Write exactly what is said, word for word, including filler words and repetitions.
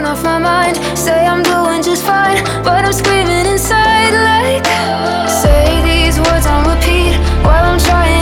off my mind. Say I'm doing just fine, but I'm screaming inside like, say these words on repeat while I'm trying